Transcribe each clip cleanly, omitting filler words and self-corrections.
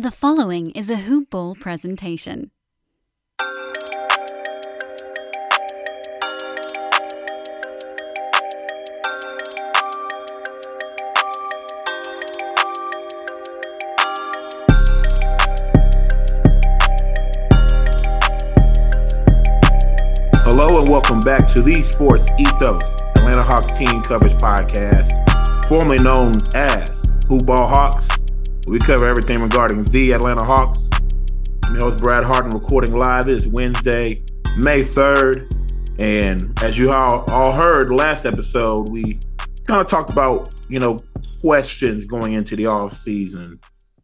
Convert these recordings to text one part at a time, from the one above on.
The following is a Hoop Ball presentation. Hello and welcome back to the Sports Ethos Atlanta Hawks Team Coverage Podcast, formerly known as Hoop Ball Hawks. We cover everything regarding the Atlanta Hawks. I'm your host, Brad Harden, recording live. It is Wednesday, May 3rd. And as you all heard last episode, we kind of talked about, questions going into the offseason.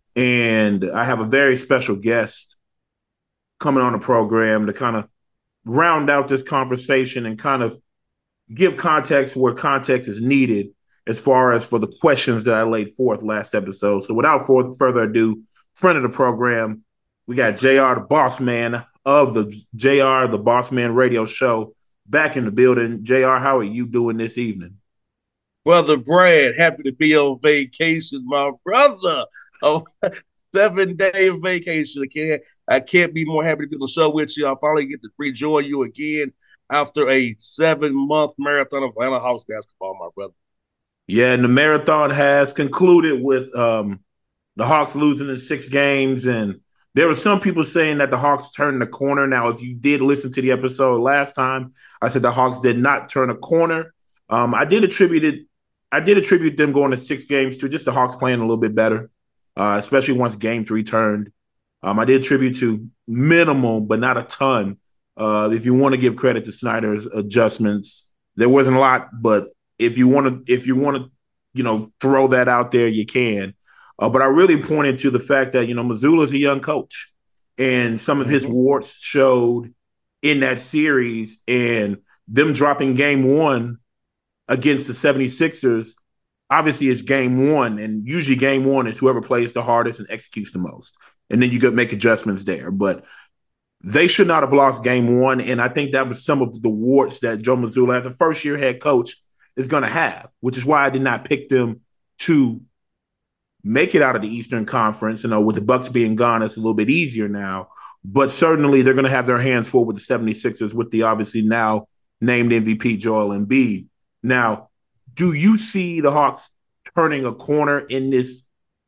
And I have a very special guest coming on the program to kind of round out this conversation and kind of give context where context is needed as far as for the questions that I laid forth last episode. So without further ado, friend of the program, we got JR, the boss man of the JR, the Boss Man Radio Show, back in the building. JR, how are you doing this evening? Brother Brad, happy to be on vacation, my brother. Oh, 7-day vacation. I can't be more happy to be on the show with you. I finally get to rejoin you again after a 7-month marathon of Atlanta Hawks basketball, my brother. Yeah, and the marathon has concluded with the Hawks losing in 6 games. And there were some people saying that the Hawks turned the corner. Now, if you did listen to the episode last time, I said the Hawks did not turn a corner. I did attribute them going to 6 games to just the Hawks playing a little bit better, especially once Game 3 turned. I did attribute to minimal, but not a ton. If you want to give credit to Snyder's adjustments, there wasn't a lot, but if you want to, throw that out there, you can. But I really pointed to the fact that, Mazzulla's a young coach, and some of his warts showed in that series, and them dropping Game 1 against the 76ers. Obviously, it's Game 1, and usually Game 1 is whoever plays the hardest and executes the most, and then you could make adjustments there. But they should not have lost Game 1, and I think that was some of the warts that Joe Mazzulla, as a first-year head coach, is going to have, which is why I did not pick them to make it out of the Eastern Conference. With the Bucks being gone, it's a little bit easier now. But certainly they're going to have their hands full with the 76ers with the obviously now named MVP Joel Embiid. Now, do you see the Hawks turning a corner in this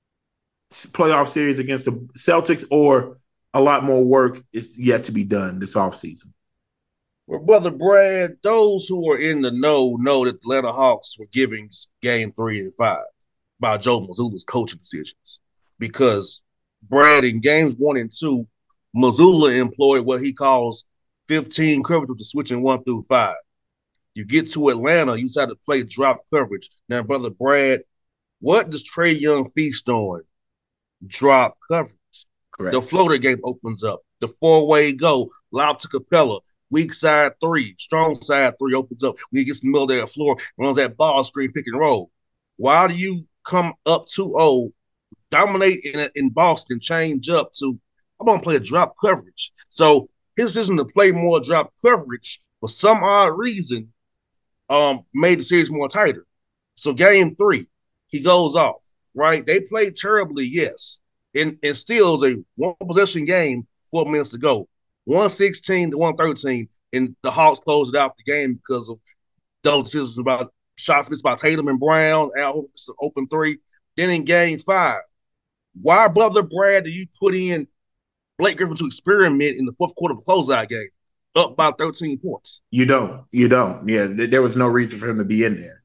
playoff series against the Celtics, or a lot more work is yet to be done this offseason? Well, Brother Brad, those who are in the know that the Atlanta Hawks were giving Game 3 and 5 by Joe Mazzulla's coaching decisions. Because, Brad, in Games 1 and 2, Mazzulla employed what he calls 15 coverage with the switching 1 through 5. You get to Atlanta, you decide to play drop coverage. Now, Brother Brad, what does Trae Young feast on? Drop coverage. Correct. The floater game opens up. The 4-way go, lob to Capella. Weak side 3, strong side 3 opens up. When he gets in the middle of that floor, runs that ball screen, pick and roll. Why do you come up 2-0, dominate in Boston, change up to, I'm going to play a drop coverage? So his decision to play more drop coverage, for some odd reason, made the series more tighter. So Game 3, he goes off, right? They played terribly, yes. And still is a one-possession game, 4 minutes to go. 116 to 113, and the Hawks closed it out the game because of those decisions about shots missed by Tatum and Brown, Al open 3. Then in Game 5, why, Brother Brad, do you put in Blake Griffin to experiment in the fourth quarter of the closeout game, up by 13 points? You don't. Yeah, there was no reason for him to be in there.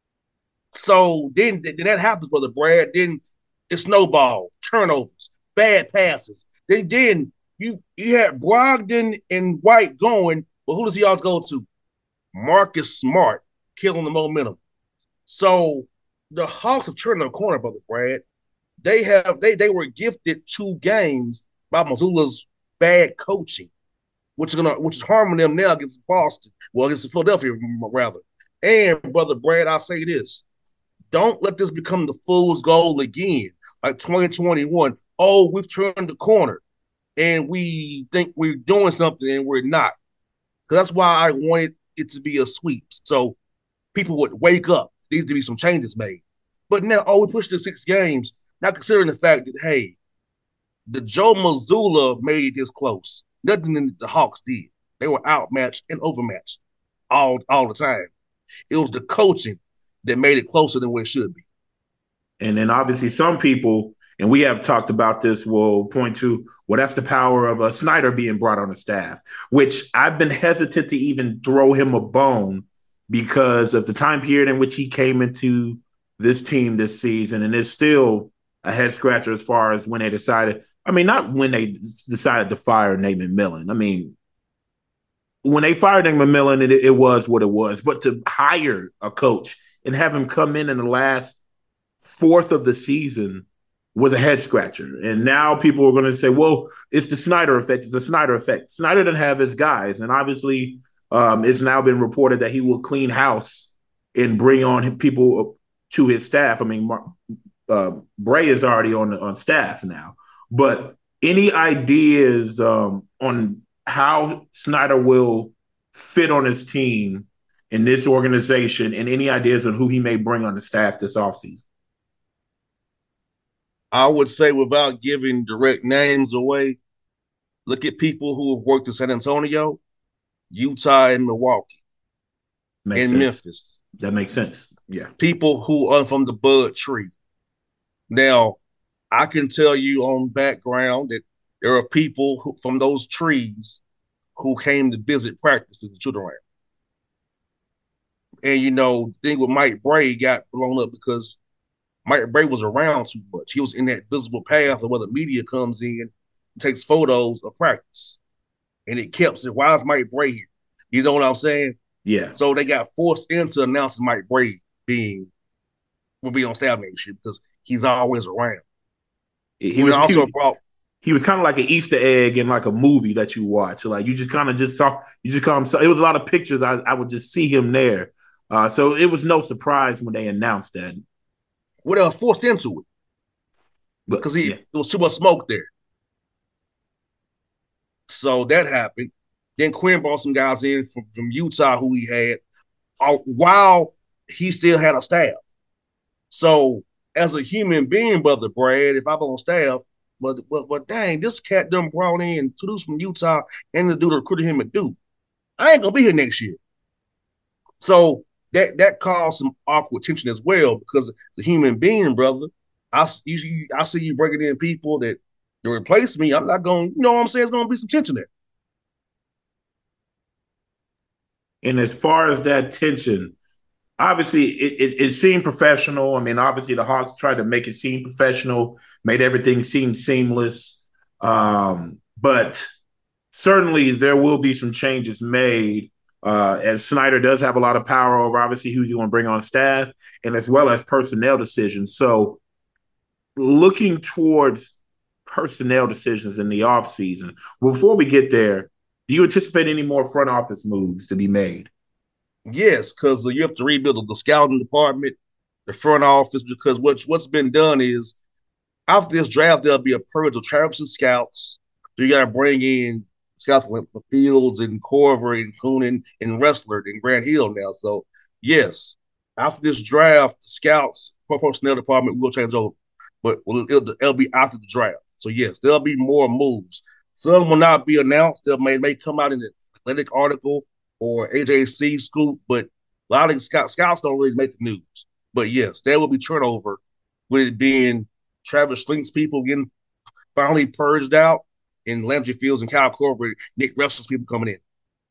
So then that happens, Brother Brad. Then it snowballs, turnovers, bad passes. Then you had Brogdon and White going, but who does he always go to? Marcus Smart, killing the momentum. So the Hawks have turned the corner, Brother Brad. They were gifted 2 games by Mazzulla's bad coaching, which is harming them now against Boston. Well, against Philadelphia, rather. And, Brother Brad, I'll say this. Don't let this become the fool's goal again, like 2021. Oh, we've turned the corner, and we think we're doing something, and we're not. Because that's why I wanted it to be a sweep, so people would wake up. There needs to be some changes made. But now, we pushed to 6 games, not considering the fact that, hey, the Joe Mazzulla made it this close. Nothing that the Hawks did. They were outmatched and overmatched all the time. It was the coaching that made it closer than what it should be. And then obviously some people, and we have talked about this, will point to, well, that's the power of Snyder being brought on the staff, which I've been hesitant to even throw him a bone because of the time period in which he came into this team this season. And it's still a head scratcher as far as when they decided. I mean, not when they decided to fire Nate McMillan. I mean, when they fired Nate McMillan, it was what it was. But to hire a coach and have him come in the last fourth of the season was a head scratcher. And now people are going to say, well, it's the Snyder effect. It's the Snyder effect. Snyder didn't have his guys. And obviously it's now been reported that he will clean house and bring on people to his staff. I mean, Bray is already on staff now. But any ideas on how Snyder will fit on his team in this organization, and any ideas on who he may bring on the staff this offseason? I would say, without giving direct names away, look at people who have worked in San Antonio, Utah, and Milwaukee, and Memphis. That makes sense. Yeah. People who are from the Bud tree. Now, I can tell you on background that there are people from those trees who came to visit practice to the children around. And, the thing with Mike Brey got blown up because Mike Brey was around too much. He was in that visible path of where the media comes in and takes photos of practice. And it kept saying, why is Mike Brey here? You know what I'm saying? Yeah. So they got forced into announcing Mike Brey will be on staff next year because he's always around. He was kind of like an Easter egg in like a movie that you watch. So like you just kind of just saw, it was a lot of pictures. I would just see him there. So it was no surprise when they announced that. Well, they were forced into it because there was too much smoke there. So that happened. Then Quinn brought some guys in from Utah who he had while he still had a staff. So as a human being, Brother Brad, if I'm on staff, but dang, this cat done brought in two dudes from Utah and the dude recruited him at Duke. I ain't gonna be here next year. So that caused some awkward tension as well because the human being, brother, I see you bringing in people that to replace me. I'm not going. You know what I'm saying? It's going to be some tension there. And as far as that tension, obviously it seemed professional. I mean, obviously the Hawks tried to make it seem professional, made everything seem seamless. But certainly there will be some changes made as Snyder does have a lot of power over obviously who he's going to bring on staff and as well as personnel decisions. So looking towards personnel decisions in the offseason, before we get there, do you anticipate any more front office moves to be made? Yes, because you have to rebuild the scouting department, the front office, because what's been done is after this draft, there'll be a purge of traps and scouts. So you got to bring in scouts for Fields and Corver and Coonan and Wrestler and Grant Hill now. So, yes, after this draft, the scouts, personnel department will change over. But it'll be after the draft. So, yes, there'll be more moves. Some will not be announced. They may come out in the Athletic article or AJC scoop, but a lot of scouts don't really make the news. But, yes, there will be turnover with it being Travis Slink's people getting finally purged out and Landry Fields and Kyle Korver, Nick Wrestler's people coming in.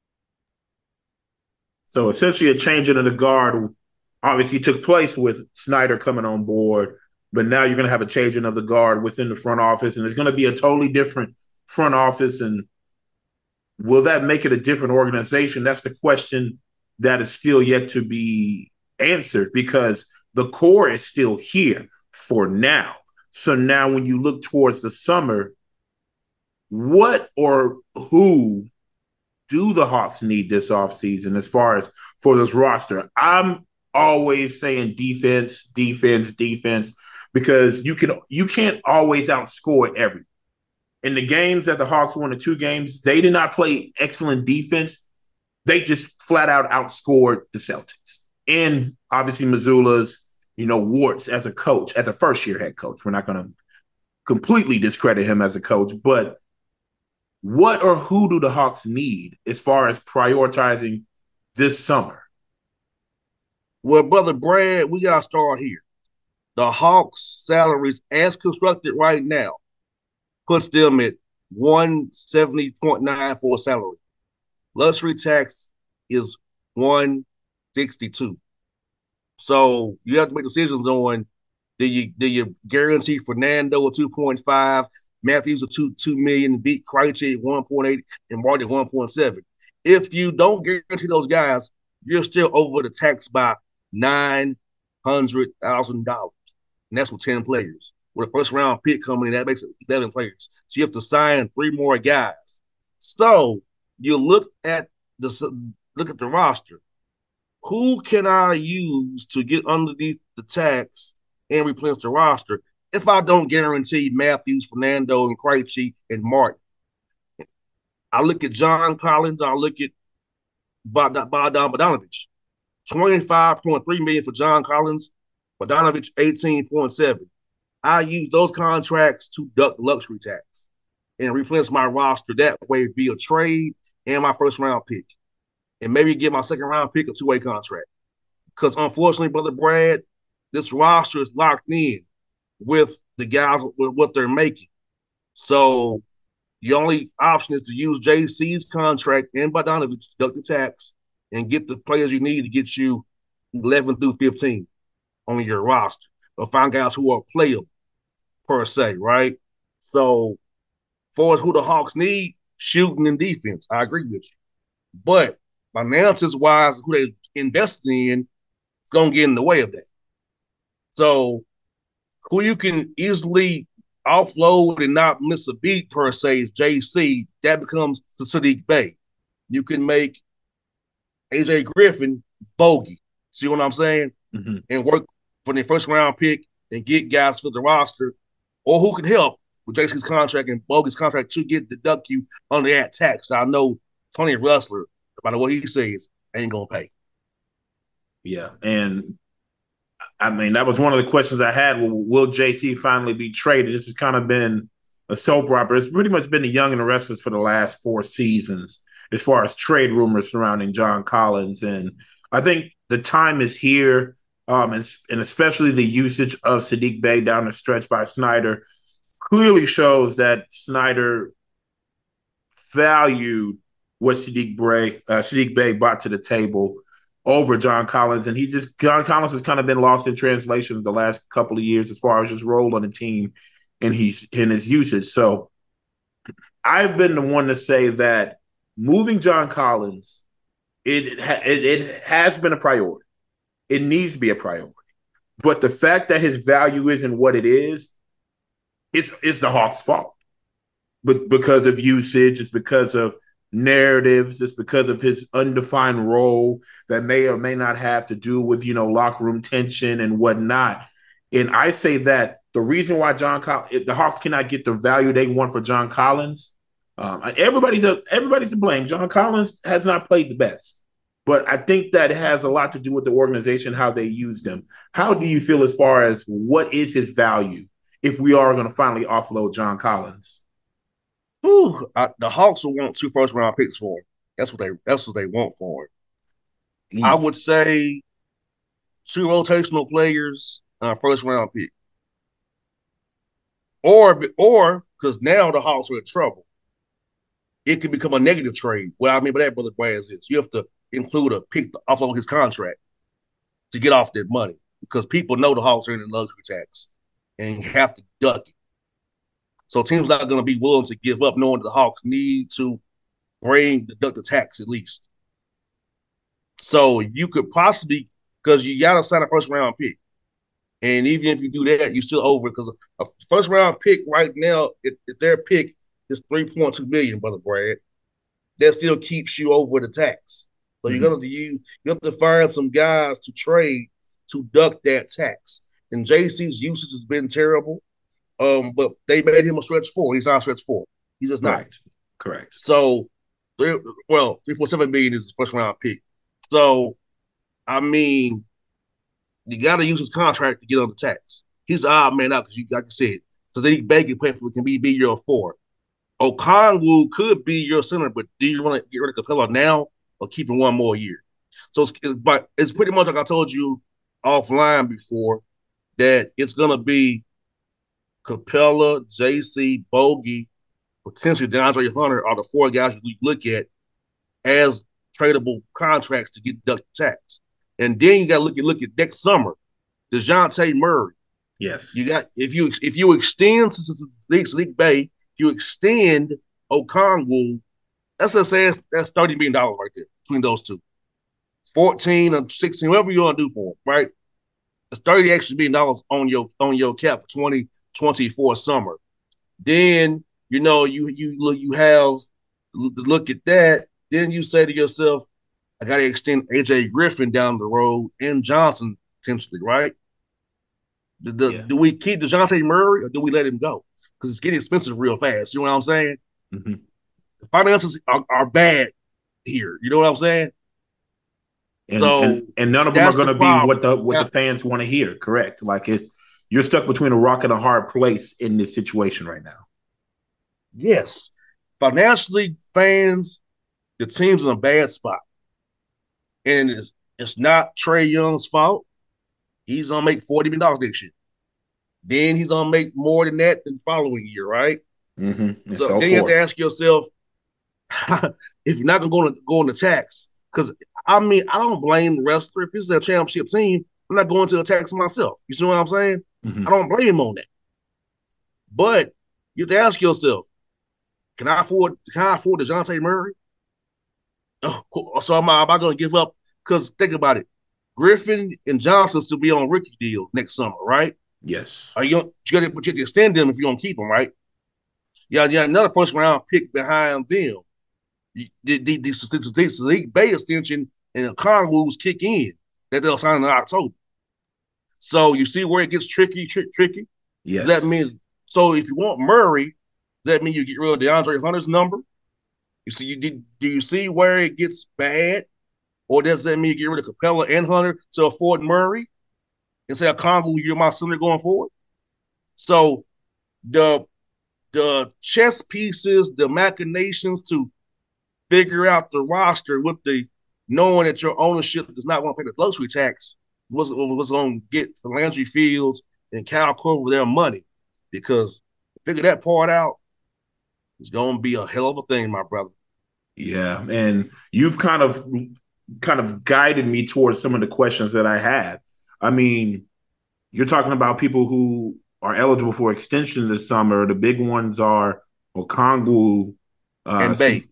So, essentially a changing of the guard obviously took place with Snyder coming on board, but now you're going to have a changing of the guard within the front office, and it's going to be a totally different front office. And will that make it a different organization? That's the question that is still yet to be answered because the core is still here for now. So now when you look towards the summer, what or who do the Hawks need this offseason as far as for this roster? I'm always saying defense, because you can't always outscore everything. In the games that the Hawks won, the two games, they did not play excellent defense. They just flat out outscored the Celtics. And obviously Mazzulla's, warts as a coach, as a first-year head coach. We're not going to completely discredit him as a coach, but what or who do the Hawks need as far as prioritizing this summer? Well, brother Brad, we gotta start here. The Hawks' salaries, as constructed right now, puts them at 170.9 for a salary. Luxury tax is 162. So you have to make decisions on do you guarantee Fernando a 2.5, Matthews a 2 million, beat Krejci at 1.8, and Marty at 1.7. If you don't guarantee those guys, you're still over the tax by $900,000. And that's with 10 players. With a first round pick coming in, that makes it 11 players. So you have to sign 3 more guys. So you look at the roster. Who can I use to get underneath the tax and replenish the roster if I don't guarantee Matthews, Fernando, and Krejci and Martin? I look at John Collins. I look at Bogdan Bogdanovic. $25.3 million for John Collins, Bogdanovic 18.7. I use those contracts to duck luxury tax and replenish my roster that way via trade and my first round pick. And maybe get my second round pick a 2-way contract. Because unfortunately, Brother Brad, this roster is locked in with the guys with what they're making. So the only option is to use JC's contract and Bogdanovic to duck the tax and get the players you need to get you 11 through 15 on your roster. Or find guys who are playable, per se, right? So, far as who the Hawks need, shooting and defense, I agree with you. But finances-wise, who they invested in is going to get in the way of that. So, who you can easily offload and not miss a beat, per se, is JC. That becomes the Saddiq Bey. You can make AJ Griffin bogey. See what I'm saying? Mm-hmm. And work for their first round pick and get guys for the roster, or who can help with JC's contract and Bogey's contract to deduct you under that tax. I know Tony Rustler, no matter what he says, ain't gonna pay. Yeah, and I mean that was one of the questions I had. Will JC finally be traded? This has kind of been a soap opera. It's pretty much been the Young and the Restless for the last 4 seasons as far as trade rumors surrounding John Collins, and I think the time is here. And especially the usage of Saddiq Bey down the stretch by Snyder clearly shows that Snyder valued what Saddiq Bey brought to the table over John Collins. And John Collins has kind of been lost in translations the last couple of years as far as his role on the team and his usage. So I've been the one to say that moving John Collins, it has been a priority. It needs to be a priority. But the fact that his value isn't what it is the Hawks' fault. But because of usage, it's because of narratives, it's because of his undefined role that may or may not have to do with, locker room tension and whatnot. And I say that the reason why the Hawks cannot get the value they want for John Collins, everybody's to blame. John Collins has not played the best. But I think that has a lot to do with the organization, how they used him. How do you feel as far as what is his value if we are going to finally offload John Collins? The Hawks will want 2 first-round picks for him. That's what they want for him. I would say 2 rotational players, first-round pick. Or because now the Hawks are in trouble, it could become a negative trade. What I mean by that, Brother Brad, is this. You have to include a pick to offload his contract to get off that money because people know the Hawks are in the luxury tax and you have to duck it. So teams not going to be willing to give up knowing the Hawks need to deduct the tax at least. So you could possibly, because you got to sign a first round pick. And even if you do that, you're still over because a first round pick right now, if their pick is $3.2 million, Brother Brad, that still keeps you over the tax. So you're going to you have to find some guys to trade to duck that tax. And JC's usage has been terrible, but they made him a stretch 4. He's not a stretch 4. He's just not. Correct. So, $3.7 million is his first round pick. So, I mean, you got to use his contract to get on the tax. He's an odd man out because, like you said, Sadiq Bey can be your 4. Okongwu could be your center, but do you want to get rid of Capella now or keep him one more year? So it's pretty much like I told you offline before that it's gonna be Capella, JC, Bogey, potentially DeAndre Hunter are the 4 guys you look at as tradable contracts to get deducted tax. And then you got to look at next summer, DeJounte Murray. Yes. You got if you extend Sadiq Bey, if you extend Okongwu, that's $30 million right there between those two. 14 or 16, whatever you want to do for them, right? It's $30 extra million on your cap for 2024 summer. Then you have look at that. Then you say to yourself, I got to extend AJ Griffin down the road and Johnson potentially, right? Do we keep DeJounte Murray or do we let him go? Because it's getting expensive real fast. You know what I'm saying? Mm-hmm. The finances are bad here. You know what I'm saying? And none of them are going to be what the fans want to hear. Correct? Like you're stuck between a rock and a hard place in this situation right now. Yes, financially, fans, the team's in a bad spot, and it's not Trae Young's fault. He's gonna make $40 million next year. Then he's gonna make more than that the following year, right? Mm-hmm. So then you have to ask yourself if you're not gonna go on the tax. Because I don't blame the wrestler. If this is a championship team, I'm not going to the tax myself. You see what I'm saying? Mm-hmm. I don't blame him on that. But you have to ask yourself, can I afford DeJounte Murray? Oh, so am I going to give up? Because think about it. Griffin and Johnson still be on rookie deals next summer, right? Yes. You got to extend them if you don't keep them, right? Yeah, another first round pick behind them. The Sadiq Bey extension and the Okongwu's kick in that they'll sign in October. So you see where it gets tricky. Yes. That means so if you want Murray, that means you get rid of DeAndre Hunter's number. Do you see where it gets bad? Or does that mean you get rid of Capella and Hunter to afford Murray and say Okongwu, you're my center going forward? So the chess pieces, the machinations to figure out the roster with the knowing that your ownership does not want to pay the luxury tax was going to get for Landry Fields and Kyle Korver their money, because figure that part out, it's going to be a hell of a thing, my brother. Yeah, and you've kind of guided me towards some of the questions that I had. I mean, you're talking about people who are eligible for extension this summer. The big ones are Okongwu and Bey.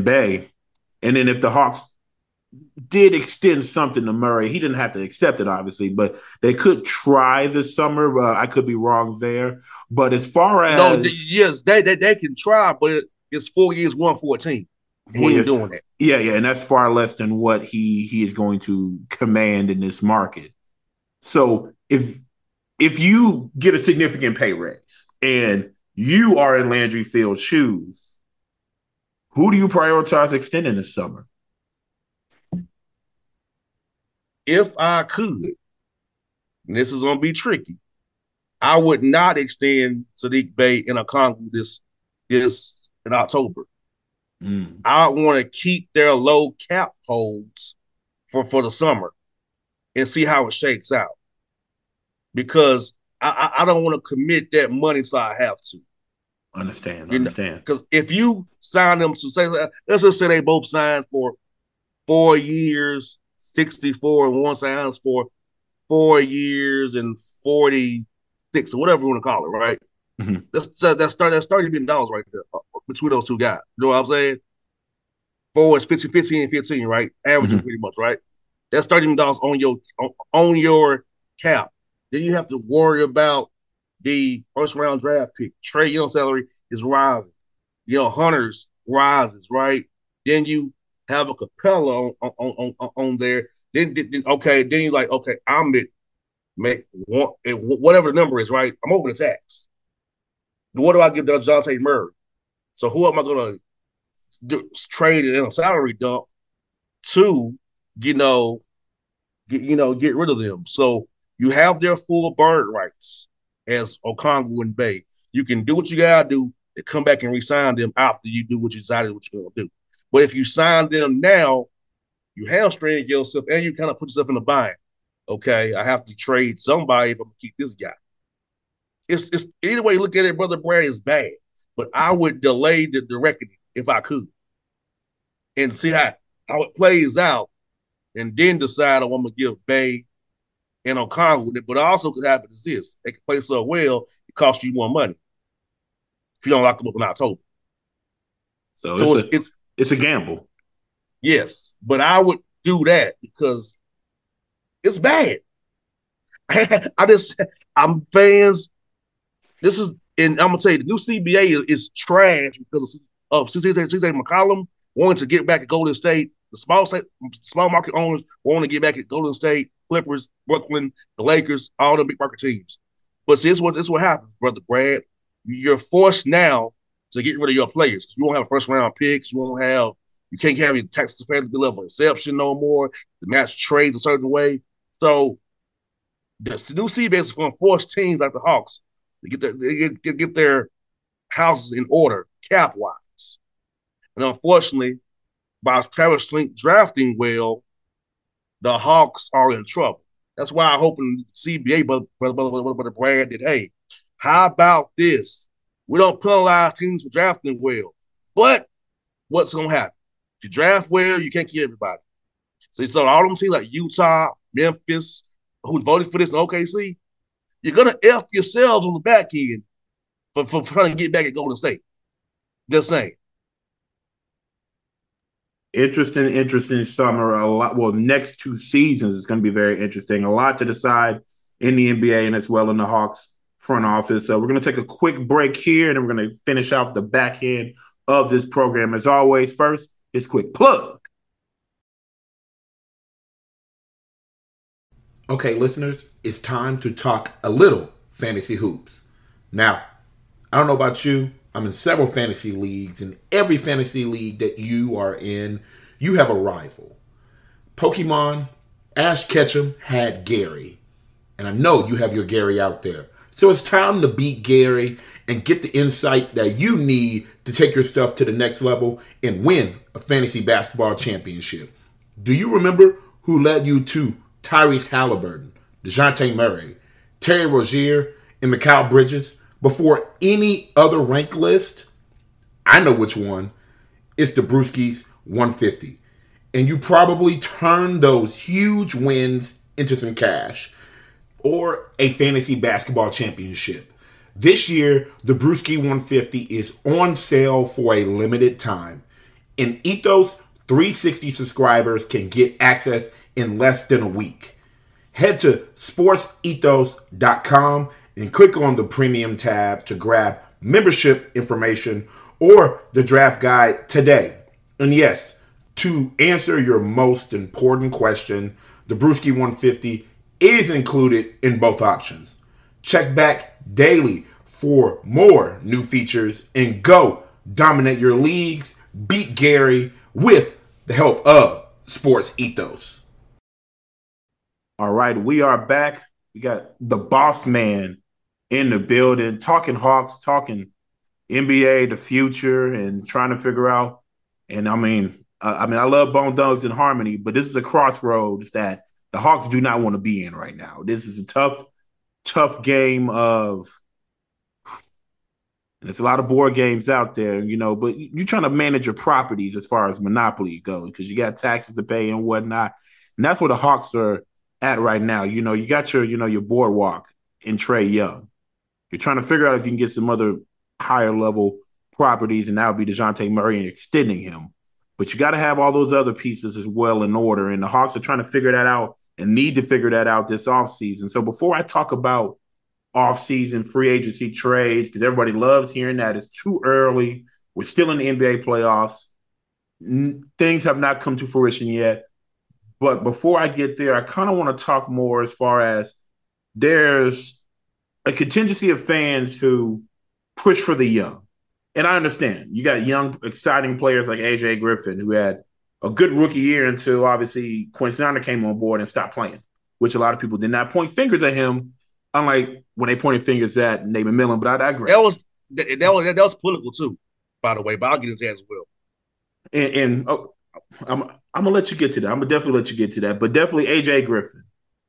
And then if the Hawks did extend something to Murray, he didn't have to accept it, obviously, but they could try this summer. I could be wrong there. But as far as yes, they can try, but it's 4 years, 114. He ain't doing that. Yeah, and that's far less than what he is going to command in this market. So if you get a significant pay raise and you are in Landry Fields' shoes, who do you prioritize extending this summer? If I could, and this is going to be tricky, I would not extend Sadiq Bey and Okongwu this in October. I want to keep their low cap holds for the summer and see how it shakes out, because I don't want to commit that money until I have to. Understand. Because if you sign them to say, let's just say they both signed for 4 years, 64, and one signs for 4 years and 46 or whatever you want to call it, right? Mm-hmm. That's $30 million right there between those two guys. You know what I'm saying? 4 is 15 and 15, right? Averaging pretty much, right? That's $30 million on your cap. Then you have to worry about the first round draft pick. Trae Young's salary is rising. Hunter's rises, right? Then you have a Capella on there. Then you're like, okay, I'm make one, whatever the number is, right? I'm over the tax. What do I give DeJounte Murray? So who am I going to trade in a salary dump to, get rid of them? So you have their full bird rights as Okongwu and Bey. You can do what you gotta do and come back and re-sign them after you do what you decided what you're gonna do. But if you sign them now, you hamstring yourself and you kind of put yourself in a bind. Okay, I have to trade somebody if I'm gonna keep this guy. It's any way you look at it, Brother Brad, is bad. But I would delay the reckoning if I could and see how it plays out and then decide I'm gonna give Bay and O'Connell with it. But also could happen is this: they can play so well, it costs you more money if you don't lock them up in October. So it's a gamble. Yes, but I would do that because it's bad. I'm fans. This is, and I'm gonna say the new CBA is trash because of CJ McCollum wanting to get back at Golden State. The small market owners want to get back at Golden State, Clippers, Brooklyn, the Lakers, all the big market teams. But see, this is what happens, Brother Brad. You're forced now to get rid of your players. You won't have first round picks. You can't have your taxes paid level exception no more. The match trade a certain way. So the new CBA is going to force teams like the Hawks to get their houses in order cap wise. And unfortunately, by Travis Slink drafting well, the Hawks are in trouble. That's why I hope in CBA, Brother Brad, that, hey, how about this? We don't penalize teams for drafting well. But what's going to happen? If you draft well, you can't keep everybody. So all them teams like Utah, Memphis, who voted for this in OKC, you're going to F yourselves on the back end for trying to get back at Golden State. Just saying. Interesting summer. The next 2 seasons is going to be very interesting. A lot to decide in the NBA and as well in the Hawks front office. So we're going to take a quick break here, and then we're going to finish out the back end of this program. As always, first, this quick plug. Okay, listeners, it's time to talk a little fantasy hoops. Now, I don't know about you. I'm in several fantasy leagues. In every fantasy league that you are in, you have a rival. Pokemon, Ash Ketchum had Gary. And I know you have your Gary out there. So it's time to beat Gary and get the insight that you need to take your stuff to the next level and win a fantasy basketball championship. Do you remember who led you to Tyrese Halliburton, DeJounte Murray, Terry Rozier, and Mikal Bridges before any other rank list? I know which one. It's the Brewskis 150. And you probably turned those huge wins into some cash or a fantasy basketball championship. This year, the Brewski 150 is on sale for a limited time. And Ethos 360 subscribers can get access in less than a week. Head to sportsethos.com and click on the premium tab to grab membership information or the draft guide today. And yes, to answer your most important question, the Brewski 150 is included in both options. Check back daily for more new features and go dominate your leagues, beat Gary with the help of Sports Ethos. All right, we are back. We got the boss man in the building, talking Hawks, talking NBA, the future, and trying to figure out. And I love Bone Thugs and Harmony, but this is a crossroads that the Hawks do not want to be in right now. This is a tough game of. And there's a lot of board games out there, but you're trying to manage your properties as far as Monopoly goes because you got taxes to pay and whatnot. And that's where the Hawks are at right now. You got your boardwalk in Trae Young. You're trying to figure out if you can get some other higher level properties, and that would be DeJounte Murray and extending him. But you got to have all those other pieces as well in order. And the Hawks are trying to figure that out and need to figure that out this offseason. So before I talk about offseason free agency trades, because everybody loves hearing that, it's too early. We're still in the NBA playoffs. Things have not come to fruition yet. But before I get there, I kind of want to talk more as far as there's a contingency of fans who push for the young. And I understand. You got young, exciting players like AJ Griffin, who had a good rookie year until obviously Quinn Snyder came on board and stopped playing, which a lot of people did not point fingers at him, unlike when they pointed fingers at Nate McMillan, but I digress. That was political too, by the way, but I'll get into that as well. And I'm gonna let you get to that. I'm gonna definitely let you get to that. But definitely AJ Griffin.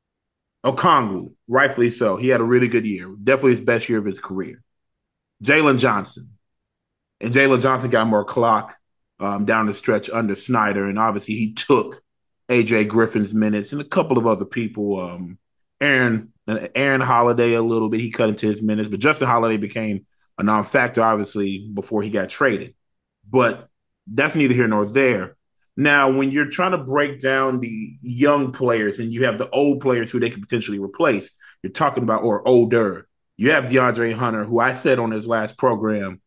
Okongwu, rightfully so. He had a really good year. Definitely his best year of his career. Jalen Johnson. And Jalen Johnson got more clock down the stretch under Snyder. And obviously he took AJ Griffin's minutes and a couple of other people. Aaron Holiday a little bit. He cut into his minutes. But Justin Holiday became a non-factor, obviously, before he got traded. But that's neither here nor there. Now, when you're trying to break down the young players and you have the old players who they can potentially replace, you're talking about, or older, you have DeAndre Hunter, who I said on his last program,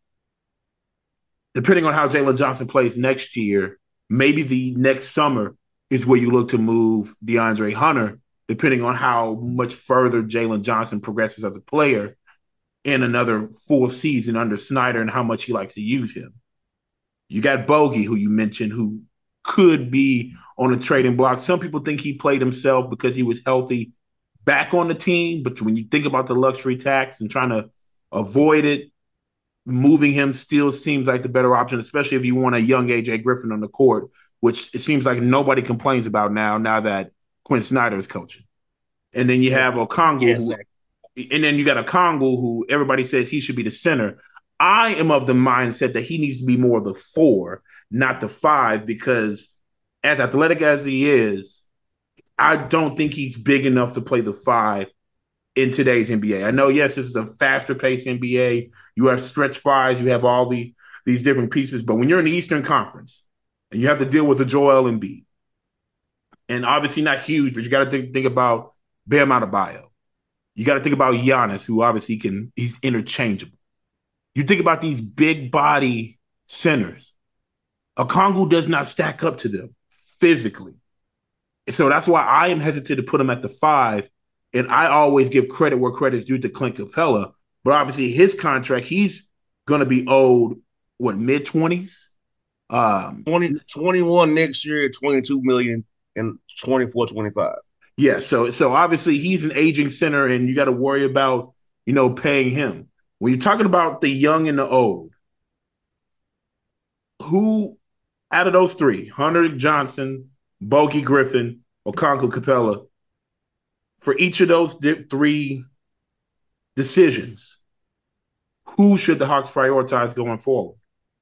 depending on how Jalen Johnson plays next year, maybe the next summer is where you look to move DeAndre Hunter, depending on how much further Jalen Johnson progresses as a player in another full season under Snyder and how much he likes to use him. You got Bogey, who you mentioned, who could be on a trading block. Some people think he played himself because he was healthy back on the team. But when you think about the luxury tax and trying to avoid it, moving him still seems like the better option, especially if you want a young AJ Griffin on the court, which it seems like nobody complains about now that Quinn Snyder is coaching. And then you have Okongwu, and then you got Okongwu, who everybody says he should be the center. I am of the mindset that he needs to be more the 4, not the 5, because as athletic as he is, I don't think he's big enough to play the 5 in today's NBA. I know, yes, this is a faster paced NBA. You have stretch 5s, you have all these different pieces, but when you're in the Eastern Conference and you have to deal with a Joel Embiid, and obviously not huge, but you got to think about Bam Adebayo. You got to think about Giannis, who obviously he's interchangeable. You think about these big body centers. Okongwu does not stack up to them physically. So that's why I am hesitant to put him at the 5. And I always give credit where credit is due to Clint Capella. But obviously his contract, he's going to be owed, mid-20s? 21 next year, 22 million, and 24, 25. Yeah, so obviously he's an aging center, and you got to worry about, paying him. When you're talking about the young and the old, who out of those 3, Hunter, Johnson, Bogey, Griffin, Okongwu, Capella, for each of those 3 decisions, who should the Hawks prioritize going forward?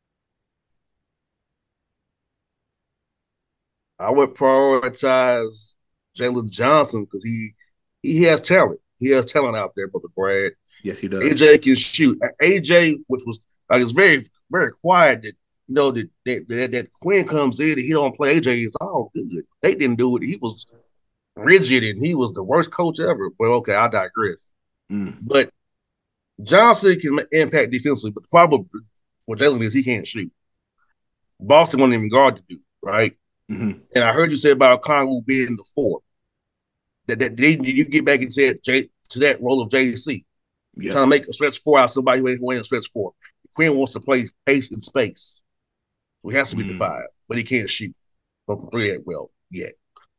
I would prioritize Jalen Johnson because he has talent. He has talent out there, Brother Brad. Yes, he does. AJ can shoot. AJ, which was it's very, very quiet that that Quinn comes in and he don't play. AJ is all good. They didn't do it. He was rigid and he was the worst coach ever. Well, okay, I digress. But Johnson can impact defensively, but the problem with Jalen is he can't shoot. Boston won't even guard the dude, right? Mm-hmm. And I heard you say about Okongwu being the 4. That you get back and said to that role of JC. Yep. Trying to make a stretch 4 out of somebody who ain't a stretch 4. Quinn wants to play pace and space. So he has to be the 5, but he can't shoot from 3 that well yet.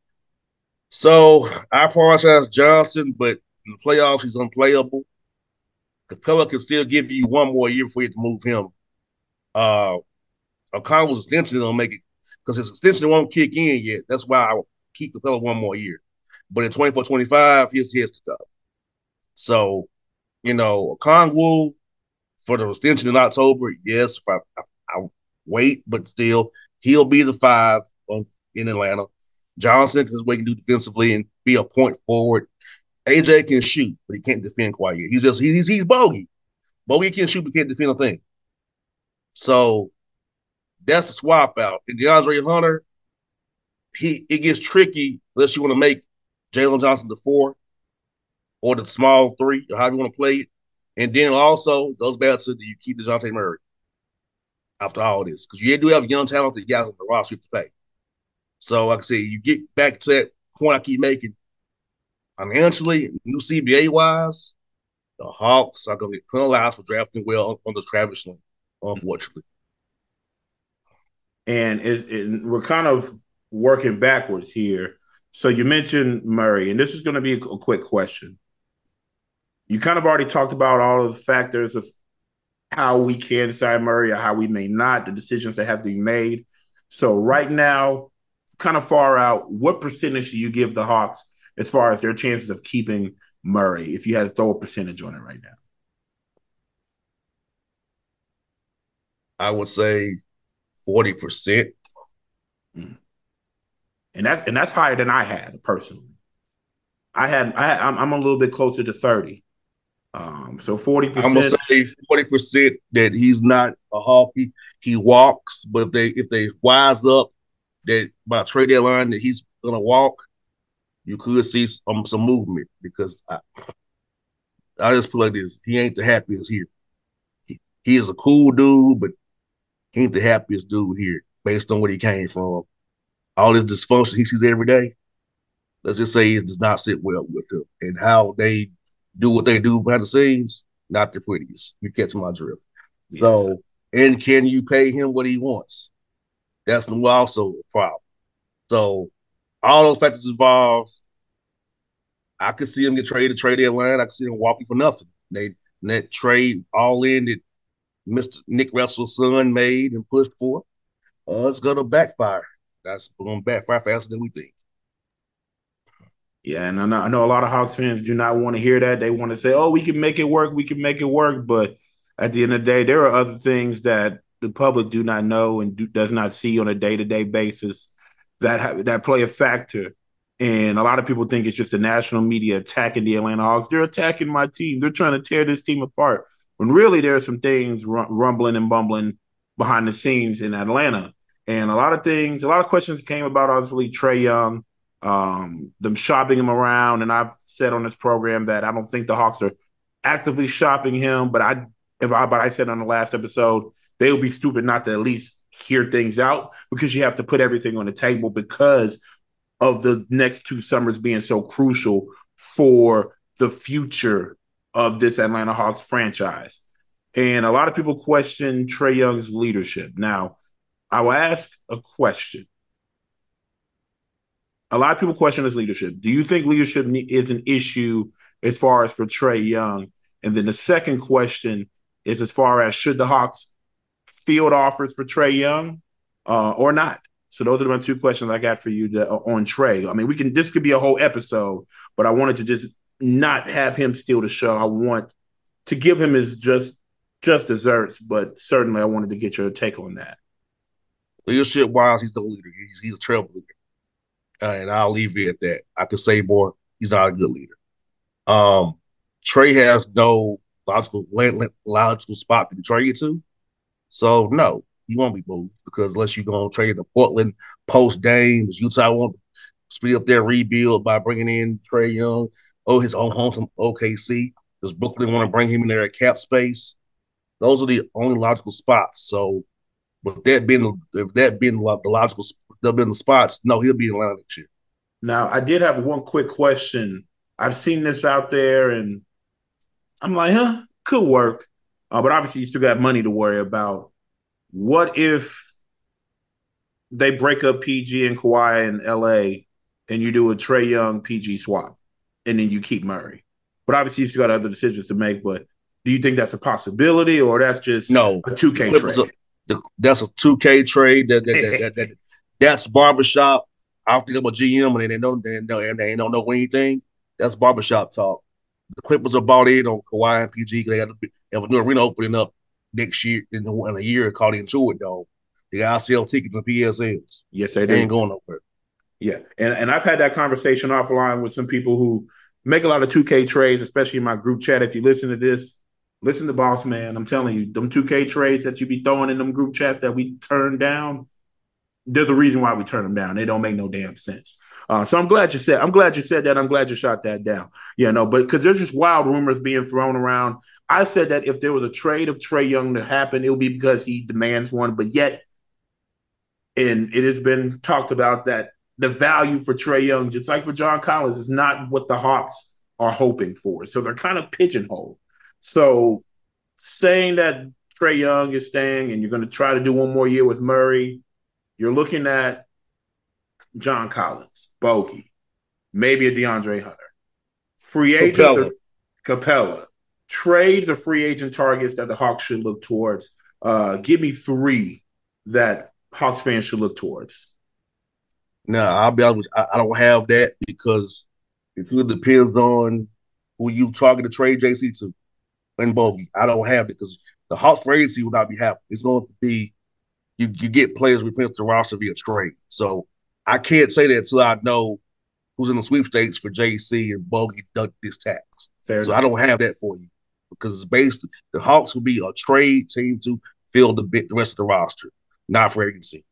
So I prioritize Johnson, but in the playoffs, he's unplayable. Capella can still give you one more year before you have to move him. Okongwu's extension don't make it because his extension won't kick in yet. That's why I will keep Capella one more year. But in 24-25, he has to go. So, Okongwu for the extension in October, yes, if I wait, but still, he'll be the 5 in Atlanta. Johnson, because what he can do defensively and be a point forward. AJ can shoot, but he can't defend quite yet. He's Bogey. Bogey can shoot, but can't defend a thing. So that's the swap out. And DeAndre Hunter, it gets tricky unless you want to make Jalen Johnson the 4 or the small 3, or however you want to play it. And then also goes back to do you keep DeJounte Murray after all this? Because you do have young talented guys on the roster to pay. So like I say, you get back to that point I keep making. Financially, new CBA wise, the Hawks are going to get penalized for drafting well on the Travis Lane, unfortunately. And we're kind of working backwards here. So you mentioned Murray, and this is going to be a quick question. You kind of already talked about all of the factors of how we can sign Murray or how we may not, the decisions that have to be made. So right now, kind of far out, what percentage do you give the Hawks as far as their chances of keeping Murray, if you had to throw a percentage on it right now? I would say 40%. Mm. And that's higher than I had personally. I'm a little bit closer to 30. So 40%. I'm gonna say 40% that he's not a Hawk. He walks, but if they wise up that by trade deadline that he's gonna walk, you could see some movement because I just feel like this. He ain't the happiest here. He is a cool dude, but he ain't the happiest dude here based on where he came from. All this dysfunction he sees every day, let's just say it does not sit well with him. And how they do what they do behind the scenes, not the prettiest. You catch my drift. Yes. So, and can you pay him what he wants? That's also a problem. So, all those factors involved, I could see him get traded to trade deadline. I could see him walking for nothing. That trade all in that Mr. Nick Russell's son made and pushed for, it's going to backfire. That's going to backfire faster than we think. Yeah, and I know a lot of Hawks fans do not want to hear that. They want to say, oh, we can make it work. We can make it work. But at the end of the day, there are other things that the public do not know and does not see on a day-to-day basis that play a factor. And a lot of people think it's just the national media attacking the Atlanta Hawks. They're attacking my team. They're trying to tear this team apart. When really there are some things rumbling and bumbling behind the scenes in Atlanta. And a lot of questions came about, obviously, Trae Young, them shopping him around. And I've said on this program that I don't think the Hawks are actively shopping him, but I said on the last episode, they would be stupid not to at least hear things out, because you have to put everything on the table because of the next 2 summers being so crucial for the future of this Atlanta Hawks franchise. And a lot of people question Trae Young's leadership. Now, I will ask a question. A lot of people question his leadership. Do you think leadership is an issue as far as for Trae Young? And then the second question is as far as should the Hawks field offers for Trae Young or not? So those are the 2 questions I got for you on Trae. I mean, this could be a whole episode, but I wanted to just not have him steal the show. I want to give him his just desserts, but certainly I wanted to get your take on that. Leadership-wise, he's the leader. He's a trail leader. And I'll leave it at that. I could say more. He's not a good leader. Trae has no logical spot to be traded to. So, no, he won't be moved, because unless you're going to trade to Portland post-Dame, Utah won't speed up their rebuild by bringing in Trae Young, his own home from OKC. Does Brooklyn want to bring him in there at cap space? Those are the only logical spots. So, with that being the logical spots, no, he'll be in Atlanta next year. Now, I did have one quick question. I've seen this out there, and I'm like, could work. But obviously, you still got money to worry about. What if they break up PG and Kawhi in LA, and you do a Trae Young PG swap, and then you keep Murray? But obviously, you still got other decisions to make. But do you think that's a possibility, or that's just a 2K trade? That's a 2K trade. That's barbershop. I don't think I'm a GM and they don't know anything. That's barbershop talk. The Clippers are bought in on Kawhi and PG. They have a new arena opening up next year in a year called the Intuit Dome. They got sell tickets and PSLs. Yes, they do. They ain't going nowhere. Yeah, and I've had that conversation offline with some people who make a lot of 2K trades, especially in my group chat. If you listen to this, listen to Boss Man. I'm telling you, them 2K trades that you be throwing in them group chats that we turn down, there's a reason why we turn them down. They don't make no damn sense. So I'm glad you said that. I'm glad you shot that down. But because there's just wild rumors being thrown around. I said that if there was a trade of Trae Young to happen, it would be because he demands one. But yet, and it has been talked about that the value for Trae Young, just like for John Collins, is not what the Hawks are hoping for. So they're kind of pigeonholed. So saying that Trae Young is staying and you're going to try to do one more year with Murray, you're looking at John Collins, Bogey, maybe a DeAndre Hunter. Free agents Capella, trades or free agent targets that the Hawks should look towards. Give me 3 that Hawks fans should look towards. Now, I'll be honest with you, I don't have that because it really depends on who you target to trade JC to and Bogey. I don't have it because the Hawks free agency will not be happening. It's going to be you get players replaced the roster via trade. So I can't say that until I know who's in the sweepstakes for JC and Bogey duck this tax. So enough. I don't have that for you because it's the Hawks will be a trade team to fill the rest of the roster, not free agency.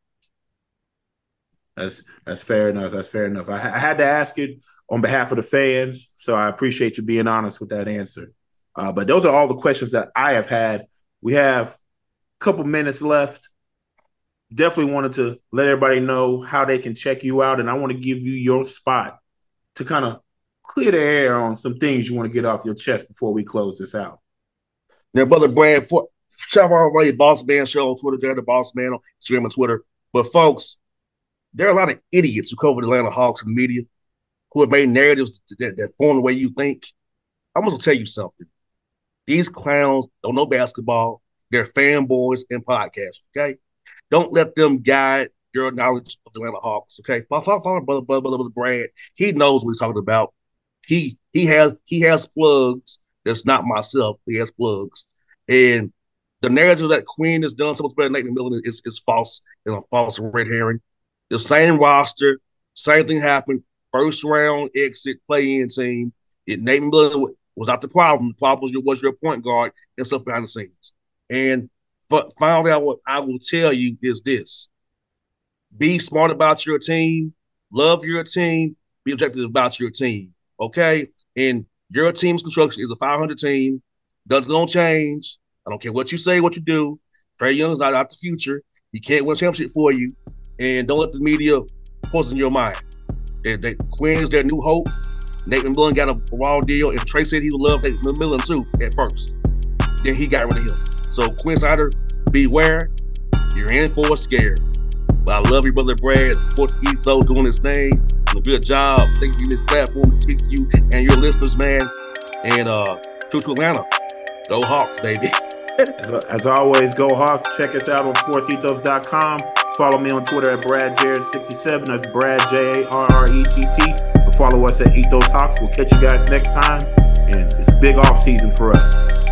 That's fair enough. That's fair enough. I had to ask it on behalf of the fans, so I appreciate you being honest with that answer. But those are all the questions that I have had. We have a couple minutes left. Definitely wanted to let everybody know how they can check you out, and I want to give you your spot to kind of clear the air on some things you want to get off your chest before we close this out. Now, Brother Brad, shout out to Boss Man Show on Twitter. They're the Boss Man on Instagram and Twitter. But folks, there are a lot of idiots who cover the Atlanta Hawks in the media who have made narratives that form the way you think. I'm going to tell you something. These clowns don't know basketball. They're fanboys and podcasts, okay? Don't let them guide your knowledge of the Atlanta Hawks, okay? Follow brother Brad. He knows what he's talking about. He has plugs. That's not myself. He has plugs. And the narrative that Quinn has done so much better than Nate McMillan is false and a false red herring. The same roster, same thing happened. First round exit, play-in team. Nate McMillan was not the problem. The problem was your point guard and stuff behind the scenes. But finally, what I will tell you is this. Be smart about your team. Love your team. Be objective about your team, okay? And your team's construction is a 500 team. Doesn't going to change. I don't care what you say, what you do. Trae Young's not the future. He can't win a championship for you. And don't let the media poison your mind. Quinn is their new hope. Nate McMillan got a raw deal, and Trae said he would love Nate McMillan too at first. Then he got rid of him. So Quinn Snyder, beware. You're in for a scare. But I love you, Brother Brad. Sports Ethos doing his thing. Doing a good job. Thank you for this platform to speak to you and your listeners, man. And true to Atlanta. Go Hawks, baby. As always, go Hawks. Check us out on sportsethos.com. Follow me on Twitter at BradJarrett67. That's Brad JARRETT. And follow us at Ethos Hawks. We'll catch you guys next time. And it's a big off season for us.